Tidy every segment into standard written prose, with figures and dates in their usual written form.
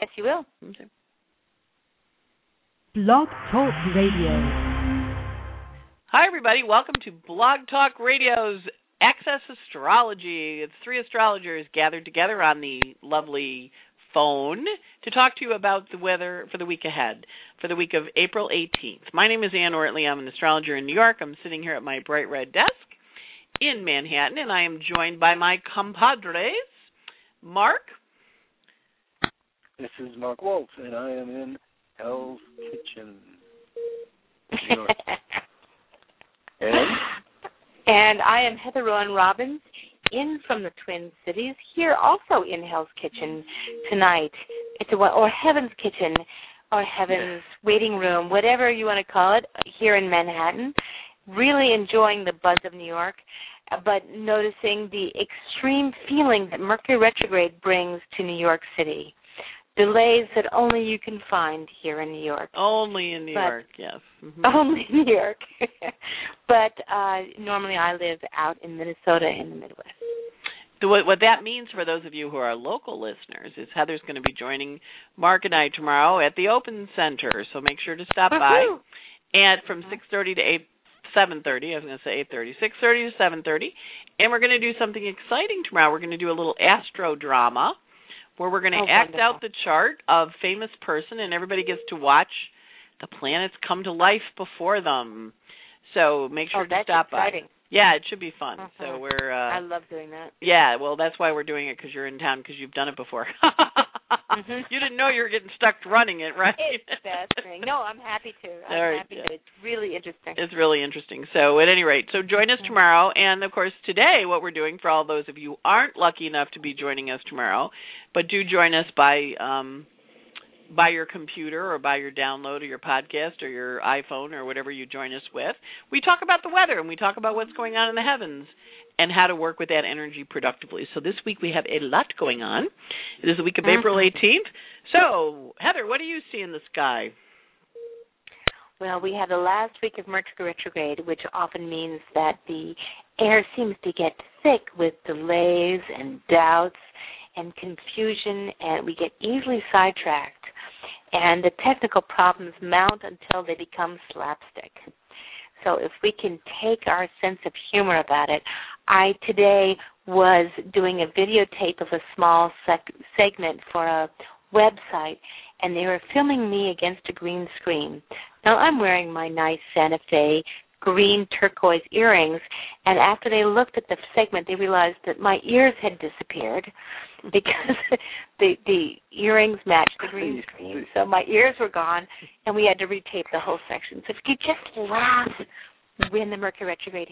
Yes, you will. Okay. Blog Talk Radio. Hi, everybody. Welcome to Blog Talk Radio's Access Astrology. It's three astrologers gathered together on the lovely phone to talk to you about the weather for the week ahead, for the week of April 18th. My name is Ann Ortley. I'm an astrologer in New York. I'm sitting here at my bright red desk in Manhattan, and I am joined by my compadres, Mark. This is Mark Wolf, and I am in Hell's Kitchen, New York. And I am Heather Rowan Robbins, in from the Twin Cities, here also in Hell's Kitchen tonight. Or Heaven's Kitchen, or Heaven's Waiting Room, whatever you want to call it, here in Manhattan. Really enjoying the buzz of New York, but noticing the extreme feeling that Mercury retrograde brings to New York City. Delays that only you can find here in New York. Only in New York, yes. Mm-hmm. Only in New York. But normally I live out in Minnesota in the Midwest. So what that means for those of you who are local listeners is Heather's going to be joining Mark and I tomorrow at the Open Center, so make sure to stop by. And from 6:30 to 7:30, I was going to say 8:30, 6:30 to 7:30. And we're going to do something exciting tomorrow. We're going to do a little astro drama, where we're going to act out the chart of famous person, and everybody gets to watch the planets come to life before them. So make sure to stop exciting. by. Yeah, it should be fun. So we're. I love doing that. Yeah, well, that's why we're doing it, because you're in town, because you've done it before. You didn't know you were getting stuck running it, right? It's fascinating. No, I'm happy to. I'm happy to. It's really interesting. It's really interesting. So at any rate, so join us tomorrow. And, of course, today what we're doing for all those of you who aren't lucky enough to be joining us tomorrow, but do join us by your computer or by your download or your podcast or your iPhone or whatever you join us with, we talk about the weather and we talk about what's going on in the heavens and how to work with that energy productively. So this week we have a lot going on. It is the week of April 18th. So, Heather, what do you see in the sky? Well, we had the last week of Mercury retrograde, which often means that the air seems to get thick with delays and doubts and confusion, and we get easily sidetracked. And the technical problems mount until they become slapstick. So if we can take our sense of humor about it, I today was doing a videotape of a small segment for a website, and they were filming me against a green screen. Now, I'm wearing my nice Santa Fe green turquoise earrings, and after they looked at the segment, they realized that my ears had disappeared because the earrings matched the green screen. So my ears were gone, and we had to retape the whole section. So if you could just laugh when the Mercury retrograde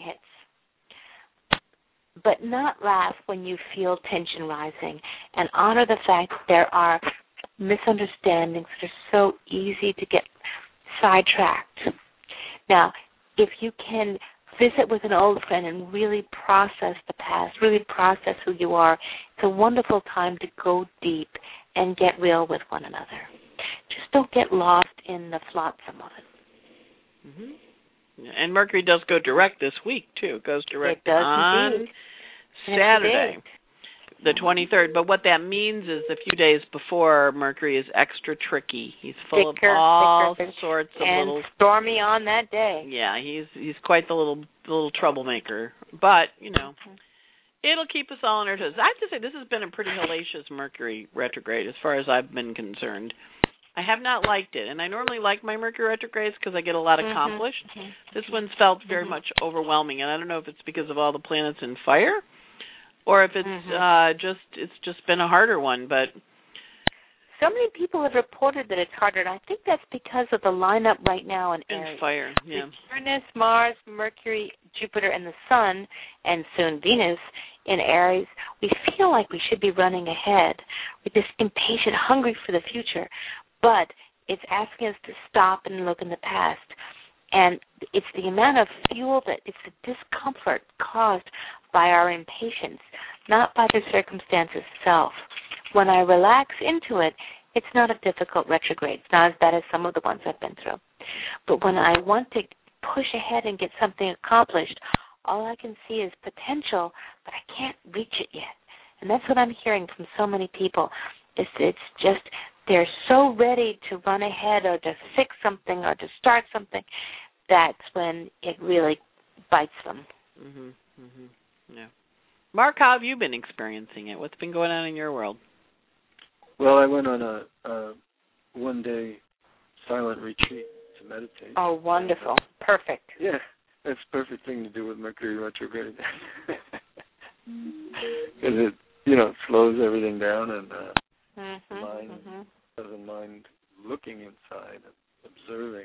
hits, but not laugh when you feel tension rising, and honor the fact that there are misunderstandings that are so easy to get sidetracked. Now, if you can visit with an old friend and really process the past, really process who you are, it's a wonderful time to go deep and get real with one another. Just don't get lost in the flotsam of it. Mm-hmm. And Mercury does go direct this week, too. It goes direct on indeed. Saturday, the 23rd. But what that means is a few days before, Mercury is extra tricky. He's full of all sorts of little... And stormy on that day. Yeah, he's quite the little troublemaker. But, it'll keep us all on our toes. I have to say, this has been a pretty hellacious Mercury retrograde as far as I've been concerned. I have not liked it, and I normally like my Mercury retrogrades because I get a lot accomplished. This one's felt very much overwhelming, and I don't know if it's because of all the planets in fire, or if it's just been a harder one. But so many people have reported that it's harder, and I think that's because of the lineup right now in Aries. In fire, yeah. Uranus, Mars, Mercury, Jupiter, and the Sun, and soon Venus in Aries. We feel like we should be running ahead. We're just impatient, hungry for the future. But it's asking us to stop and look in the past. And it's the amount of fuel it's the discomfort caused by our impatience, not by the circumstance itself. When I relax into it, it's not a difficult retrograde. It's not as bad as some of the ones I've been through. But when I want to push ahead and get something accomplished, all I can see is potential, but I can't reach it yet. And that's what I'm hearing from so many people. It's just they're so ready to run ahead or to fix something or to start something, that's when it really bites them. Yeah. Mark, how have you been experiencing it? What's been going on in your world? Well, I went on a one-day silent retreat to meditate. Oh, wonderful. Perfect. Yeah, that's the perfect thing to do with Mercury retrograde. Because it, slows everything down, and the mind doesn't mind looking inside and observing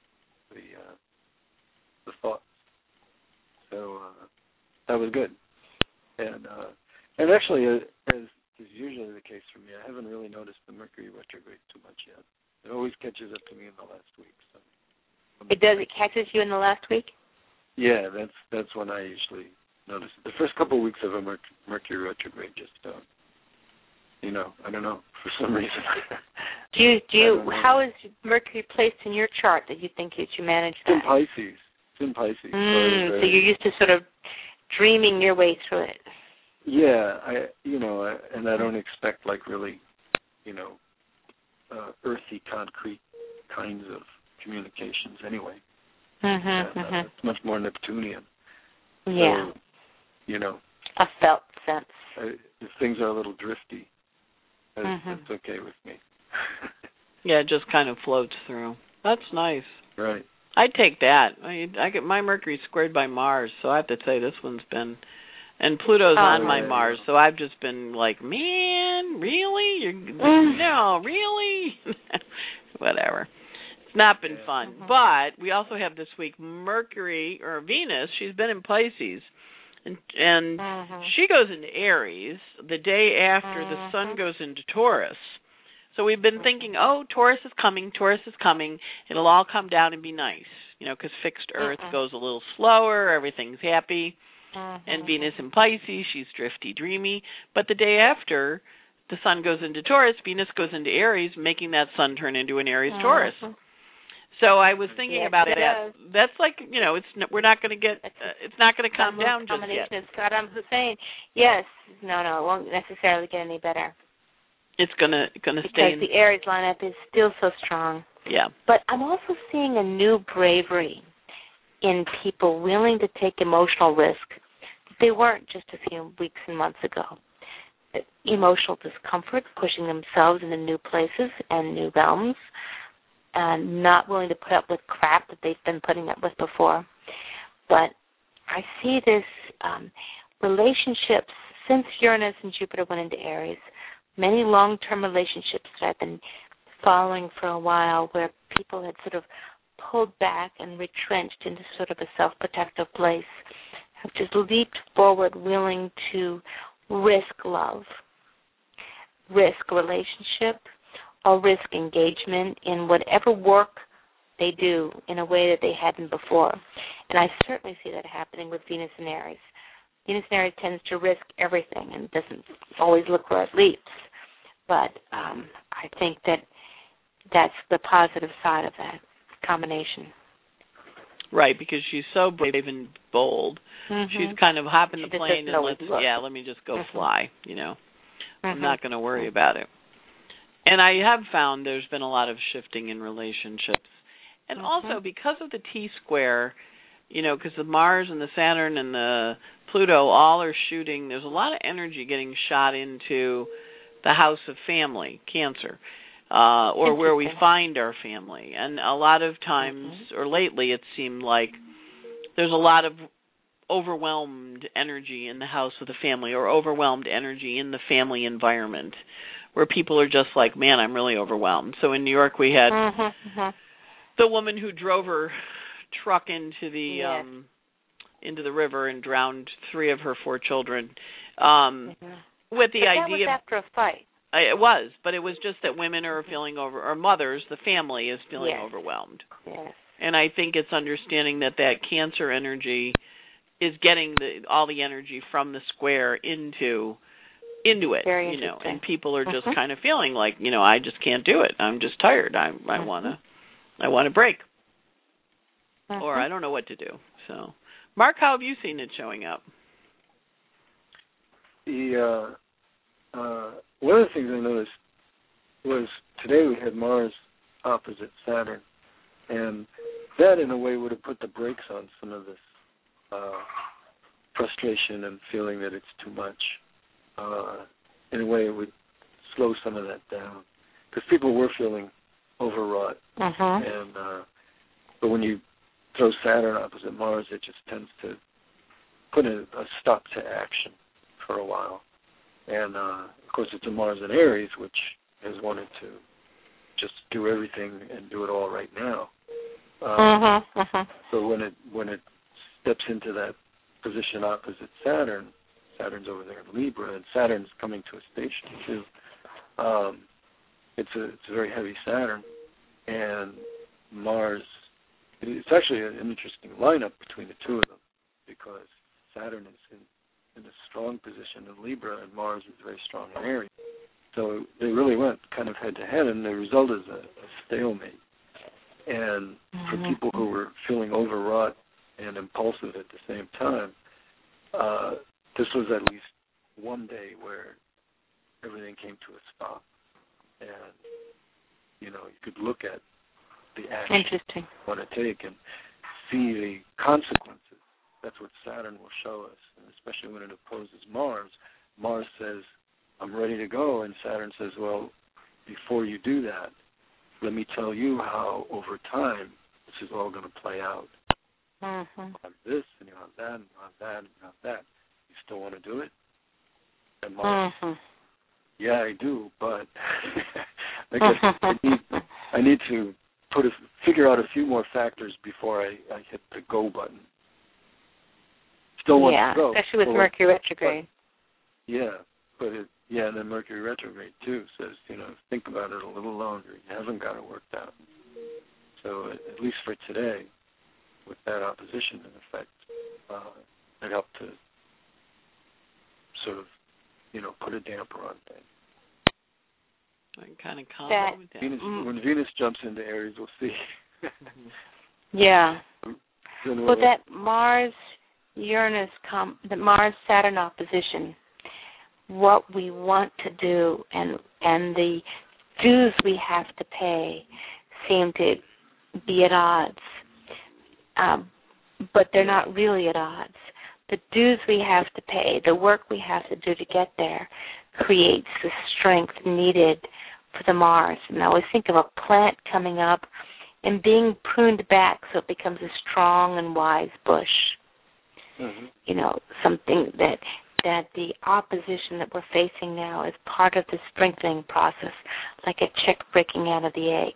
the thoughts. So that was good. And actually, as is usually the case for me, I haven't really noticed the Mercury retrograde too much yet. It always catches up to me in the last week. So it does. It catches you in the last week? Yeah, that's when I usually notice it. The first couple of weeks of a Mercury retrograde just, I don't know, for some reason. Do you? How is Mercury placed in your chart that you think that you manage that? It's in Pisces. So you're used to sort of dreaming your way through it. Yeah, and I don't expect like really, earthy, concrete kinds of communications anyway. It's much more Neptunian. Yeah. So, a felt sense. If things are a little drifty, that's okay with me. Yeah, it just kind of floats through. That's nice. Right. I'd take that. I get my Mercury squared by Mars, so I have to say this one's been, and Pluto's on my Mars, so I've just been like, man, really? No, really? Whatever. It's not been fun. But we also have this week Mercury, or Venus, she's been in Pisces, and she goes into Aries the day after the Sun goes into Taurus. So we've been thinking, Taurus is coming, it'll all come down and be nice, because fixed Earth goes a little slower, everything's happy, and Venus in Pisces, she's drifty, dreamy, but the day after the Sun goes into Taurus, Venus goes into Aries, making that Sun turn into an Aries Taurus. So I was thinking about that. That's like, we're not going to get, it's not going to calm down just yet. Is Saddam Hussein. Yes, no, it won't necessarily get any better. It's gonna stay. Because the Aries lineup is still so strong. Yeah. But I'm also seeing a new bravery in people willing to take emotional risk. They weren't just a few weeks and months ago. Emotional discomfort, pushing themselves into new places and new realms, and not willing to put up with crap that they've been putting up with before. But I see this relationships since Uranus and Jupiter went into Aries. Many long-term relationships that I've been following for a while where people had sort of pulled back and retrenched into sort of a self-protective place have just leaped forward willing to risk love, risk relationship, or risk engagement in whatever work they do in a way that they hadn't before. And I certainly see that happening with Venus and Aries. Venus and Aries tends to risk everything and doesn't always look where it leaps. But I think that's the positive side of that combination. Right, because she's so brave and bold. She's kind of hopping the plane and let me just go fly, I'm not going to worry about it. And I have found there's been a lot of shifting in relationships. And also because of the T-square, because the Mars and the Saturn and the Pluto all are shooting, there's a lot of energy getting shot into the house of family, Cancer, or where we find our family. And a lot of times, or lately, it seemed like there's a lot of overwhelmed energy in the house of the family, or overwhelmed energy in the family environment, where people are just like, man, I'm really overwhelmed. So in New York, we had the woman who drove her truck into the river and drowned 3 of her 4 children. With the idea, that was after a fight. It was, but it was just that women are feeling or mothers, the family is feeling overwhelmed. Yes. And I think it's understanding that Cancer energy is getting all the energy from the square into it, Very and people are just kind of feeling like, I just can't do it. I'm just tired. I want to break. Or I don't know what to do. So, Mark, how have you seen it showing up? One of the things I noticed was today we had Mars opposite Saturn, and that in a way would have put the brakes on some of this frustration and feeling that it's too much. In a way, it would slow some of that down because people were feeling overwrought. And but when you throw Saturn opposite Mars, it just tends to put a stop to action for a while. And of course, it's a Mars in Aries, which has wanted to just do everything and do it all right now. So when it steps into that position opposite Saturn, Saturn's over there in Libra, and Saturn's coming to a station too. It's a very heavy Saturn, and Mars. It's actually an interesting lineup between the two of them because Saturn is in a strong position in Libra, and Mars is very strong in Aries. So they really went kind of head to head, and the result is a stalemate. And for people who were feeling overwrought and impulsive at the same time, this was at least one day where everything came to a stop. And, you could look at the action you want to take and see the consequences. That's what Saturn will show us, and especially when it opposes Mars. Mars says, I'm ready to go, and Saturn says, well, before you do that, let me tell you how over time this is all going to play out. You have this, and you have that, and you have that, and you have that. You still want to do it? And Mars, yeah, I do, but I guess I need to figure out a few more factors before I hit the go button. Still want to go. Especially with Mercury retrograde. And then Mercury retrograde too says, think about it a little longer. You haven't got it worked out. So at least for today, with that opposition in effect, it helped to sort of, put a damper on things. I kind of comment with that. When Venus jumps into Aries, we'll see. Yeah. Well, that Mars-Uranus, the Mars-Saturn opposition, what we want to do and the dues we have to pay seem to be at odds. But they're not really at odds. The dues we have to pay, the work we have to do to get there, creates the strength needed for the Mars. And I always think of a plant coming up and being pruned back so it becomes a strong and wise bush. Something that the opposition that we're facing now is part of the strengthening process, like a chick breaking out of the egg.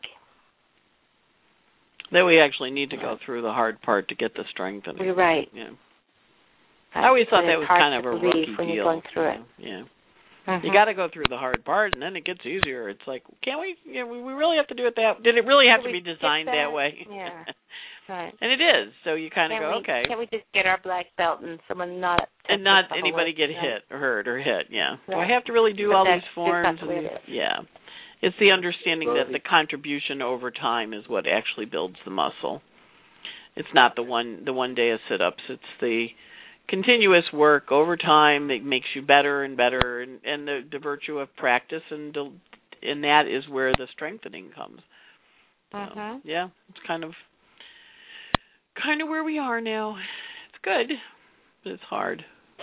That we actually need to go through the hard part to get the strengthening. You're right. Yeah. I always thought that was kind of a rookie when deal. You're going through it. Yeah. You got to go through the hard part, and then it gets easier. It's like, can't we? We really have to do it that. Did it really have to be designed that way? Yeah. Right. And it is. So you kind of go, okay. Can't we just get our black belt and someone not anybody get hit or hurt or hit? Yeah. Right. Do I have to really do all these forms? Yeah. It's the understanding that the contribution over time is what actually builds the muscle. It's not the one day of sit-ups. It's the continuous work over time that makes you better and better, and the virtue of practice, and that is where the strengthening comes. So, yeah, it's kind of where we are now. It's good, but it's hard.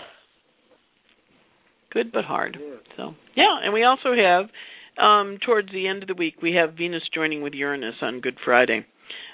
Good but hard. So yeah, and we also have towards the end of the week we have Venus joining with Uranus on Good Friday.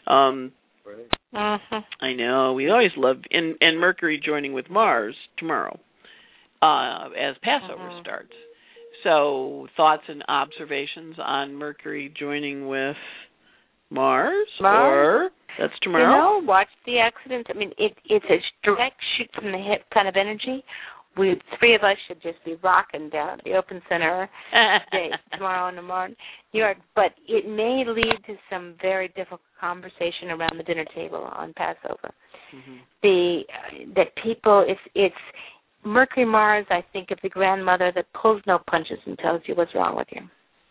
I know. We always love and Mercury joining with Mars tomorrow as Passover starts. So thoughts and observations on Mercury joining with Mars? Or that's tomorrow? Watch the accident. I mean, it's a direct shoot from the hip kind of energy. We three of us should just be rocking down at the Open Center tomorrow in the morning, New York. But it may lead to some very difficult conversation around the dinner table on Passover. That people, it's Mercury Mars. I think of the grandmother that pulls no punches and tells you what's wrong with you.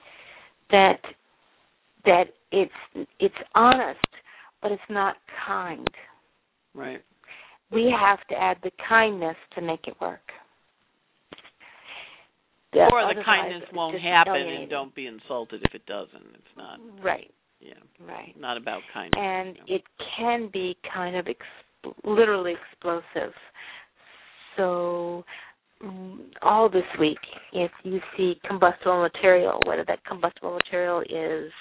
That it's honest, but it's not kind. Right. We have to add the kindness to make it work. Or the kindness won't happen, and don't be insulted if it doesn't. It's not. Right. Yeah. Right. Not about kindness. And it can be kind of literally explosive. So all this week, if you see combustible material, whether that combustible material is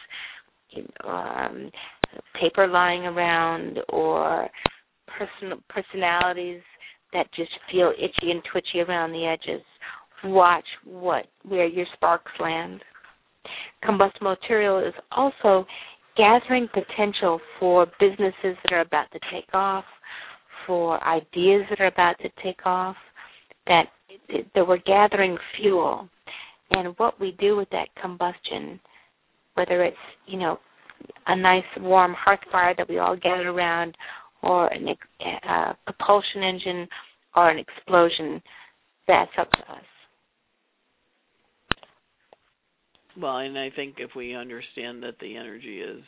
paper lying around or personalities that just feel itchy and twitchy around the edges, watch where your sparks land. Combustible material is also gathering potential for businesses that are about to take off, for ideas that are about to take off, that we're gathering fuel. And what we do with that combustion, whether it's, a nice warm hearth fire that we all gather around, or a propulsion engine, or an explosion, that's up to us. Well, and I think if we understand that the energy is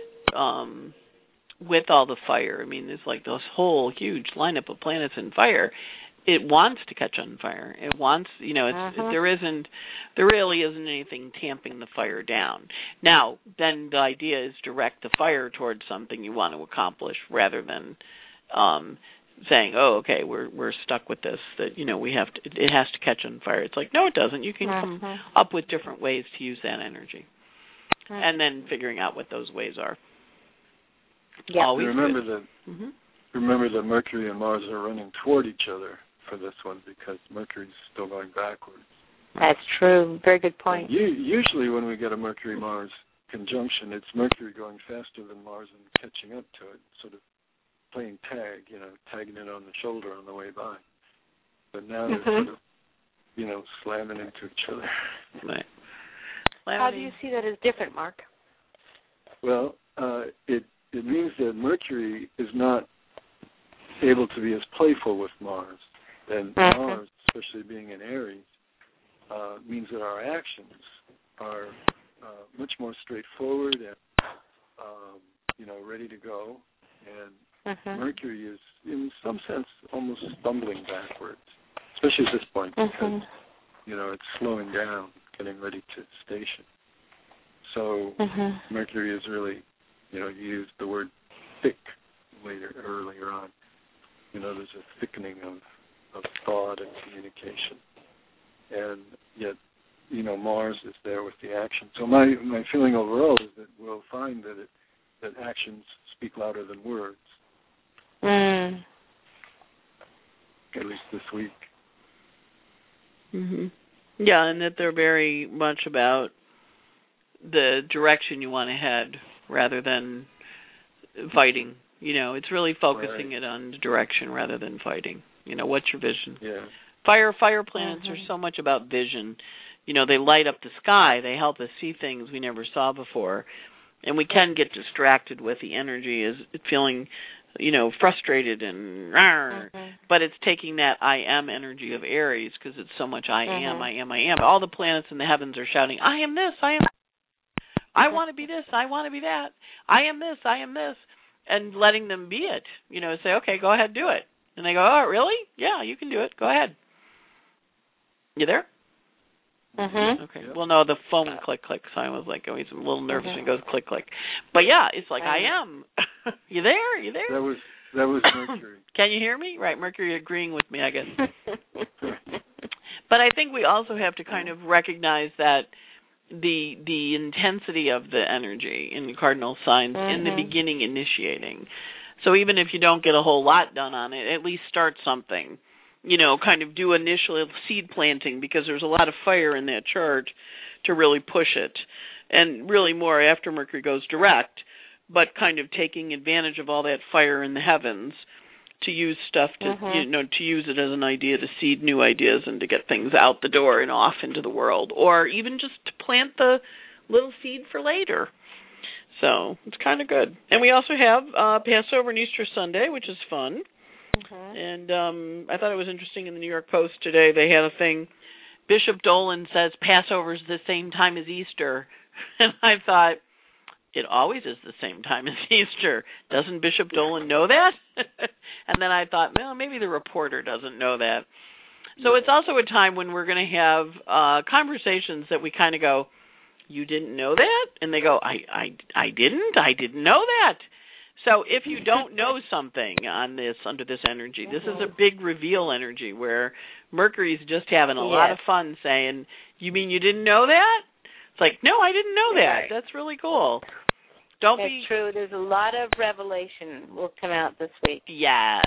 with all the fire, I mean, it's like this whole huge lineup of planets in fire. It wants to catch on fire. It wants, there really isn't anything tamping the fire down. Now, then the idea is direct the fire towards something you want to accomplish rather than saying, "Oh, okay, we're stuck with this. That we have to. It has to catch on fire." It's like, no, it doesn't. You can come up with different ways to use that energy, and then figuring out what those ways are. Yeah. Always remember good. Remember that Mercury and Mars are running toward each other for this one because Mercury's still going backwards. That's true. Very good point. Usually when we get a Mercury-Mars conjunction, it's Mercury going faster than Mars and catching up to it, sort of playing tag, tagging it on the shoulder on the way by. But now they're sort of, slamming into each other. Right. How do you see that as different, Mark? Well, it means that Mercury is not able to be as playful with Mars. And Mars, especially being in Aries, means that our actions are much more straightforward and, ready to go. And Mercury is, in some sense, almost stumbling backwards, especially at this point because, it's slowing down, getting ready to station. So Mercury is really, you used the word thick earlier on. There's a thickening of thought and communication. And yet, Mars is there with the action. So my feeling overall is that we'll find that actions speak louder than words. At least this week. Yeah, and that they're very much about the direction you want to head rather than fighting. It's really focusing it on the direction rather than fighting. What's your vision? Yeah. Fire planets are so much about vision. They light up the sky. They help us see things we never saw before. And we can get distracted with the energy as feeling, frustrated and but it's taking that I am energy of Aries because it's so much I am. All the planets in the heavens are shouting, I am this, I want to be this, I want to be that. I am this. And letting them be it. Say, okay, go ahead, do it. And they go, oh, really? Yeah, you can do it. Go ahead. You there? Okay. Yeah. Well, no, the phone click. So I was like, oh, he's a little nervous and goes click. But yeah, it's like I am. You there? That was Mercury. Can you hear me? Right, Mercury agreeing with me, I guess. But I think we also have to kind of recognize that the intensity of the energy in the cardinal signs in the beginning initiating. So even if you don't get a whole lot done on it, at least start something. Kind of do initial seed planting because there's a lot of fire in that chart to really push it. And really more after Mercury goes direct, but kind of taking advantage of all that fire in the heavens to use stuff to, to use it as an idea to seed new ideas and to get things out the door and off into the world, or even just to plant the little seed for later. So it's kind of good. And we also have Passover and Easter Sunday, which is fun. And I thought it was interesting in the New York Post today. They had a thing. Bishop Dolan says Passover's the same time as Easter. And I thought, it always is the same time as Easter. Doesn't Bishop Dolan know that? And then I thought, well, maybe the reporter doesn't know that. So it's also a time when we're going to have conversations that we kind of go, you didn't know that? And they go, I didn't know that. So if you don't know something under this energy, this is a big reveal energy where Mercury's just having a lot of fun saying, you mean you didn't know that? It's like, no, I didn't know that. Right. That's really cool. That's true. There's a lot of revelation will come out this week. Yes.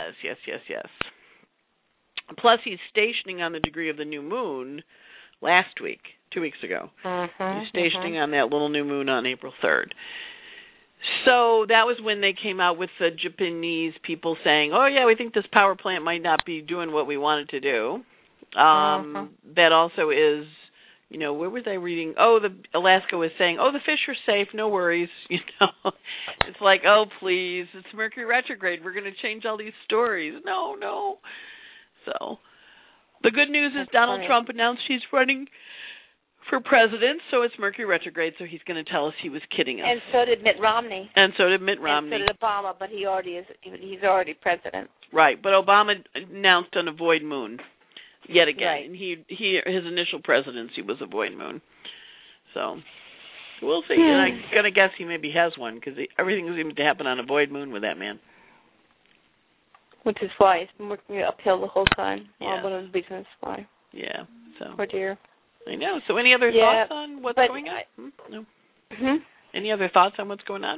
Plus, he's stationing on the degree of the new moon last week, 2 weeks ago. He's stationing on that little new moon on April 3rd. So that was when they came out with the Japanese people saying, oh, yeah, we think this power plant might not be doing what we want it to do. That also is, where was I reading? Oh, Alaska was saying, oh, the fish are safe, no worries. It's like, oh, please, it's Mercury retrograde. We're going to change all these stories. No. So the good news is Donald Trump announced he's running for president, so it's Mercury retrograde, so he's going to tell us he was kidding us. And so did Mitt Romney. And so did Obama, but he's already president. Right, but Obama announced on a void moon yet again. Right. And his initial presidency was a void moon. So we'll see. And I'm going to guess he maybe has one because everything seems to happen on a void moon with that man. Which is why he's been working uphill the whole time. Yeah. One of the reasons why. Yeah. So. Poor dear. I know. So any other thoughts on what's going on? No. Any other thoughts on what's going on?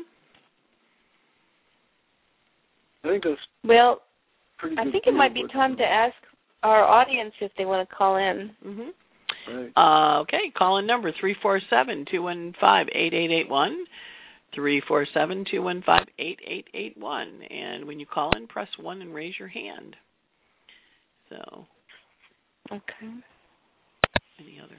I think that's pretty good. I think it might be time to ask our audience if they want to call in. Right. Okay. Call in number 347-215-8881. 347-215-8881. And when you call in, press 1 and raise your hand. So. Okay. Any other?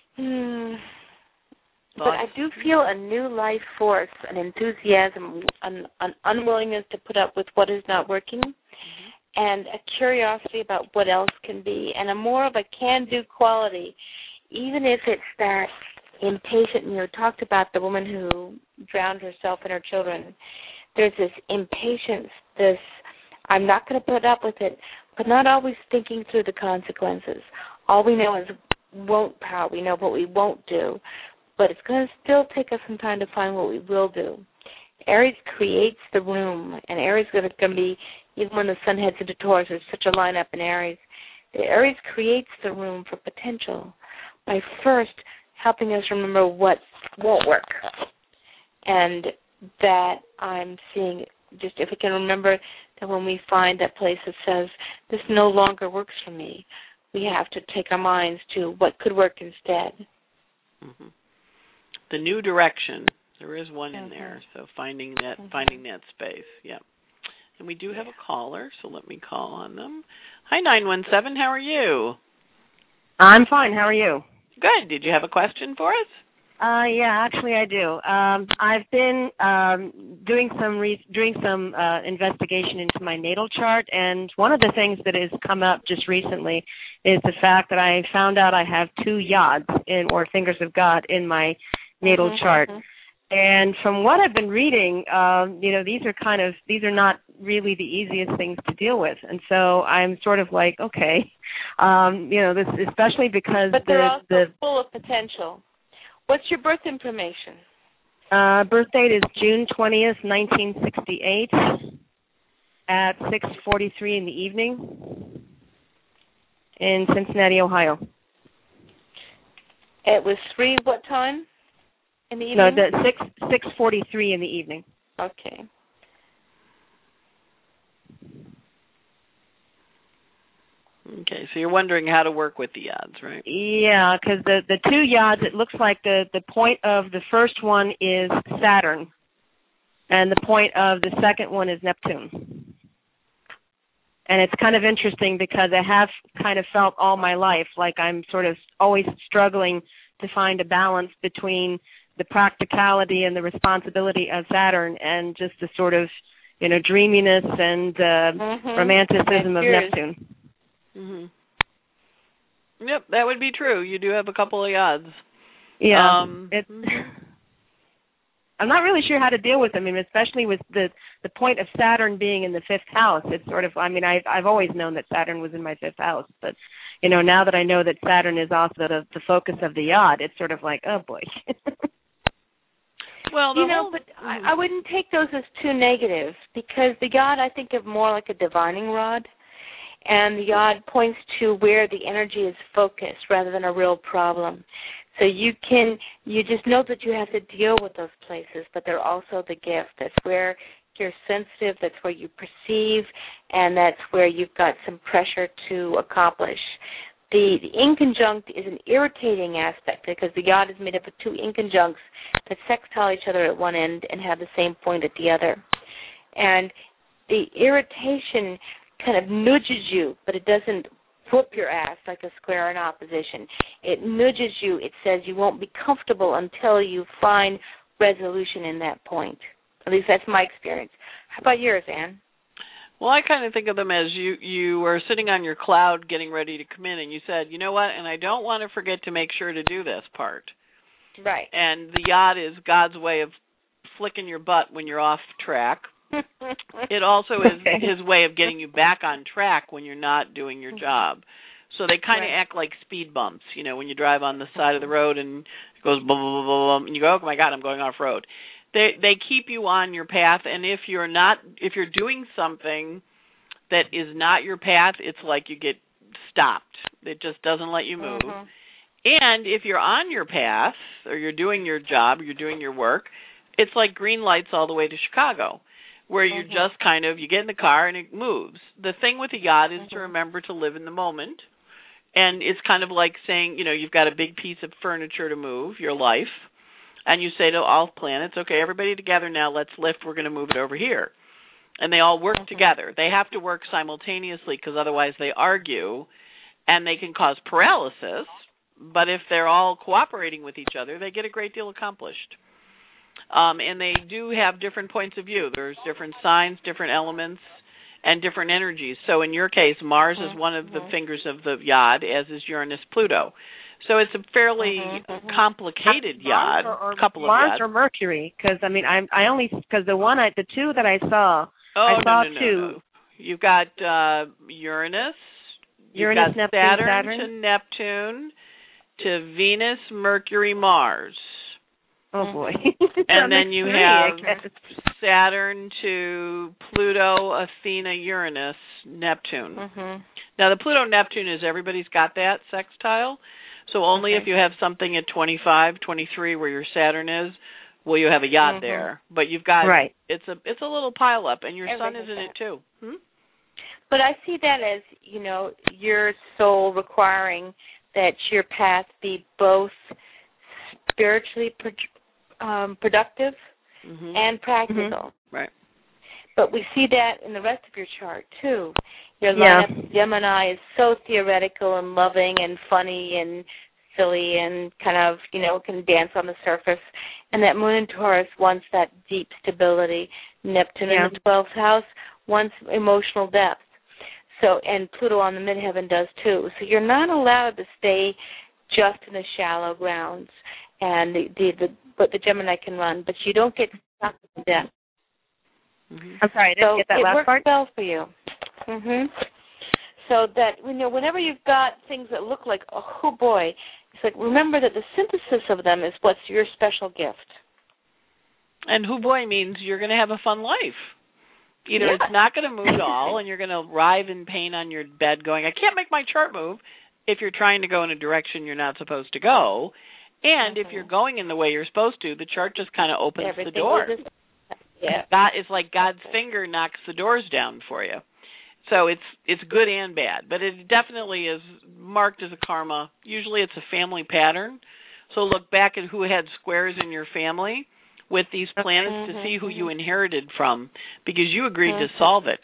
But I do feel a new life force, an enthusiasm, an unwillingness to put up with what is not working, and a curiosity about what else can be, and a more of a can-do quality, even if it's that impatient. Talked about the woman who drowned herself and her children. There's this impatience, this I'm not going to put up with it, but not always thinking through the consequences. All we know is won't power. We know what we won't do, but it's going to still take us some time to find what we will do. Aries creates the room, and Aries is going to be, even when the sun heads into Taurus, there's such a lineup in Aries. The Aries creates the room for potential by first helping us remember what won't work. And that I'm seeing, just if we can remember that when we find that place that says, this no longer works for me, we have to take our minds to what could work instead. The new direction. There is one in there, so finding that space. Yeah. And we do have a caller, so let me call on them. Hi, 917. How are you? I'm fine. How are you? Good. Did you have a question for us? Yeah, actually I do. I've been doing some investigation into my natal chart, and one of the things that has come up just recently is the fact that I found out I have 2 yods or fingers of God in my natal chart. And from what I've been reading, these are not really the easiest things to deal with. And so I'm sort of like, okay, this especially because but they're also full of potential. What's your birth information? Birth date is June 20th, 1968 at 6:43 in the evening in Cincinnati, Ohio. It was 3 what time in the evening? No, 6:43 in the evening. Okay. Okay, so you're wondering how to work with the yods, right? Yeah, because the 2 yods, it looks like the point of the first one is Saturn, and the point of the second one is Neptune. And it's kind of interesting because I have kind of felt all my life like I'm sort of always struggling to find a balance between the practicality and the responsibility of Saturn and just the sort of, dreaminess and romanticism of Neptune. Yep, that would be true. You do have a couple of yods. Yeah. I'm not really sure how to deal with them, especially with the point of Saturn being in the 5th house. It's sort of, I've always known that Saturn was in my 5th house, but, now that I know that Saturn is also the focus of the yacht, it's sort of like, oh boy. Well, but I wouldn't take those as too negative, because the yacht I think of more like a divining rod, and the yacht points to where the energy is focused rather than a real problem. So you just know that you have to deal with those places, but they're also the gift. That's where you're sensitive, that's where you perceive, and that's where you've got some pressure to accomplish. The inconjunct is an irritating aspect, because the yacht is made up of two inconjuncts that sextile each other at one end and have the same point at the other. And the irritation kind of nudges you, but it doesn't whoop your ass like a square in opposition. It nudges you. It says you won't be comfortable until you find resolution in that point. At least that's my experience. How about yours, Anne? Well, I kind of think of them as you were sitting on your cloud getting ready to come in, and you said, you know what, and I don't want to forget to make sure to do this part. Right. And the yacht is God's way of flicking your butt when you're off track. It also is his way of getting you back on track when you're not doing your job. So they kind of act like speed bumps, when you drive on the side of the road and it goes blah, blah, blah, blah, and you go, oh, my God, I'm going off-road. They keep you on your path, and if you're doing something that is not your path, it's like you get stopped. It just doesn't let you move. Mm-hmm. And if you're on your path, or you're doing your job, or you're doing your work, it's like green lights all the way to Chicago, where you're just kind of, you get in the car and it moves. The thing with a yacht is to remember to live in the moment. And it's kind of like saying, you've got a big piece of furniture to move, your life, and you say to all planets, okay, everybody together now, let's lift, we're going to move it over here. And they all work together. They have to work simultaneously, because otherwise they argue and they can cause paralysis. But if they're all cooperating with each other, they get a great deal accomplished. And they do have different points of view. There's different signs, different elements, and different energies. So in your case, Mars is one of the fingers of the yacht, as is Uranus, Pluto. So it's a fairly complicated yacht. Couple of Mars yachts. or Mercury? Because because the two that I saw, two. No. You've got Uranus. You've got Neptune, Saturn to Neptune to Venus, Mercury, Mars. Oh boy! And then you have Saturn to Pluto, Athena, Uranus, Neptune. Now the Pluto-Neptune is everybody's got that sextile. So only if you have something at 25, 23 where your Saturn is, will you have a yacht there. But you've got it's a little pile up, and your sun is in it too. But I see that as, your soul requiring that your path be both spiritually productive and practical. Right. But we see that in the rest of your chart too. Your lineup, Gemini, is so theoretical and loving and funny and silly and kind of, can dance on the surface. And that Moon in Taurus wants that deep stability. Neptune in the 12th house wants emotional depth. So, and Pluto on the midheaven does too. So you're not allowed to stay just in the shallow grounds. And but the Gemini can run, but you don't get stuck in depth. I'm sorry, I didn't get that last part. It works well for you. So that whenever you've got things that look like, oh boy, it's like, remember that the synthesis of them is what's your special gift. And oh boy means you're going to have a fun life. Either it's not going to move at all, and you're going to writhe in pain on your bed, going, I can't make my chart move. If you're trying to go in a direction you're not supposed to go, and if you're going in the way you're supposed to, the chart just kind of opens the door. It's like God's finger knocks the doors down for you. So it's good and bad, but it definitely is marked as a karma. Usually it's a family pattern. So look back at who had squares in your family with these planets to see who you inherited from, because you agreed to solve it,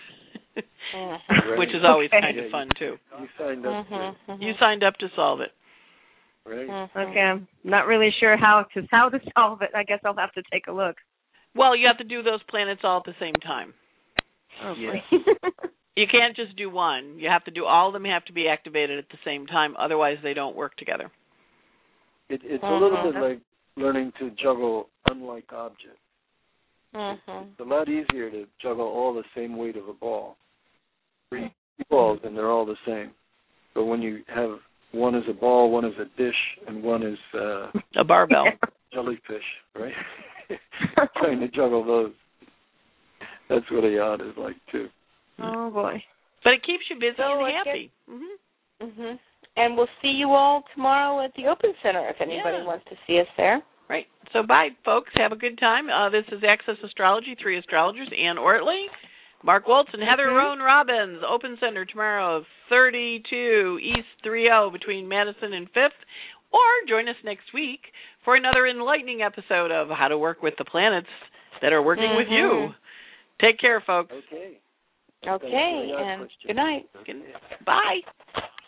which is always kind of fun too. You signed up. You signed up to solve it. Right. Okay, I'm not really sure how to solve it. I guess I'll have to take a look. Well, you have to do those planets all at the same time. Oh, You can't just do one. You have to do all of them. Have to be activated at the same time. Otherwise, they don't work together. It's a little bit like learning to juggle unlike objects. It's a lot easier to juggle all the same weight of a ball. 3 balls and they're all the same. But when you have one is a ball, one is a dish, and one is a barbell jellyfish, right? Trying to juggle those. That's what a yacht is like too. Oh boy! But it keeps you busy and happy. And we'll see you all tomorrow at the Open Center if anybody wants to see us there. Right. So bye, folks. Have a good time. This is Access Astrology, 3 astrologers, Ann Ortley, Mark Woltz, and Heather Roan Robbins. Open Center tomorrow, 32 East 30 between Madison and 5th. Or join us next week for another enlightening episode of How to Work with the Planets that are working with you. Take care, folks. Okay. Okay, and good night. Bye.